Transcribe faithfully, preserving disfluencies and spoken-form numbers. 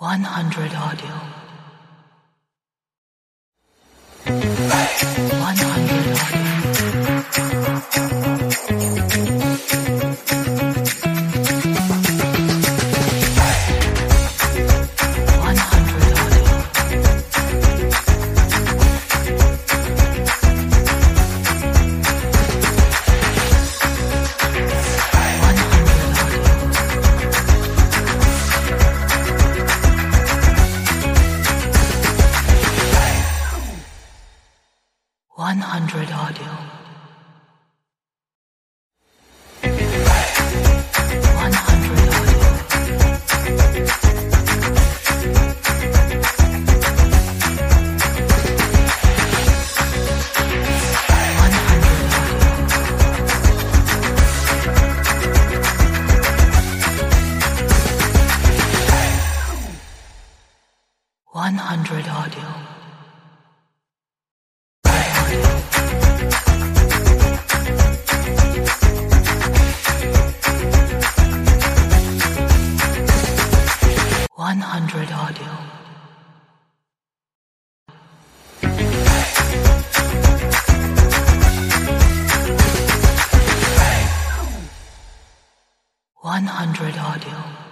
one hundred audio. one hundred audio. one hundred audio. one hundred audio. one hundred audio. one hundred audio. one hundred audio. one hundred audio. one hundred audio.